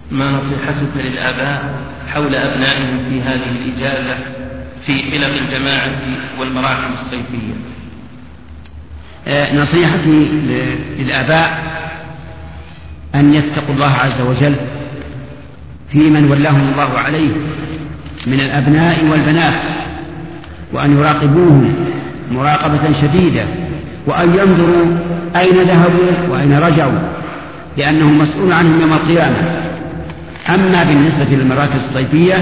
ما نصيحتك للآباء حول أبنائهم في هذه الإجازة في حلق الجماعة والمراحل الصيفية؟ نصيحتي للآباء أن يتقوا الله عز وجل في من ولاهم الله عليه من الأبناء والبنات، وأن يراقبوهم مراقبة شديدة، وأن ينظروا أين ذهبوا وأين رجعوا، لأنهم مسؤول عنهم يوم القيامة. أما بالنسبة للمراكز الصيفية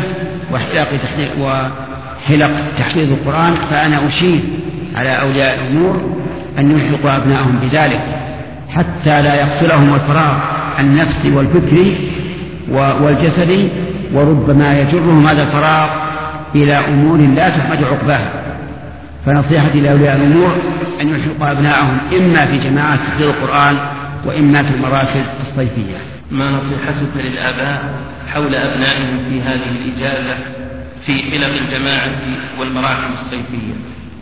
وحلق تحفيظ القرآن، فأنا أشير على أولياء الأمور أن يلحقوا أبنائهم بذلك حتى لا يغفلهم الفراغ النفسي والفكري والجسدي، وربما يجرهم هذا الفراغ إلى أمور لا تحمد عقباها. فنصيحتي لأولياء الأمور أن يلحقوا أبنائهم إما في جماعات تحفيظ القرآن وإما في المراكز الصيفية. ما نصيحتك للآباء حول أبنائهم في هذه الإجازة في حلق الجماعة والمراحل الصيفية؟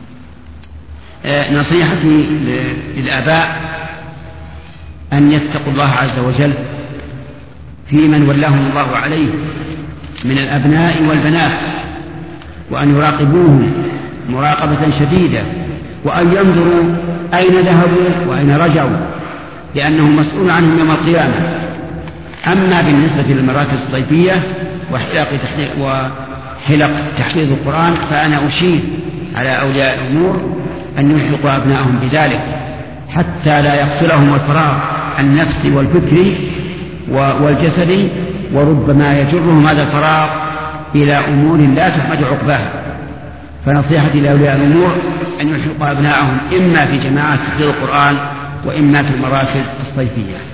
نصيحتي للآباء أن يتقوا الله عز وجل في من ولاهم الله عليه من الأبناء والبنات، وأن يراقبوهم مراقبة شديدة، وأن ينظروا أين ذهبوا وأين رجعوا، لأنهم مسؤول عنهم يوم القيامة. أما بالنسبة للمراكز الصيفية وحلق تحفيظ القرآن، فأنا أشير على أولياء الأمور أن يلحقوا أبنائهم بذلك حتى لا يغفلهم الفراغ النفسي والفكري والجسدي، وربما يجرهم هذا الفراغ إلى أمور لا تحمد عقباها. فنصيحتي لأولياء الأمور أن يلحقوا أبنائهم إما في جماعات تحفيظ القرآن وإما في المراكز الصيفية.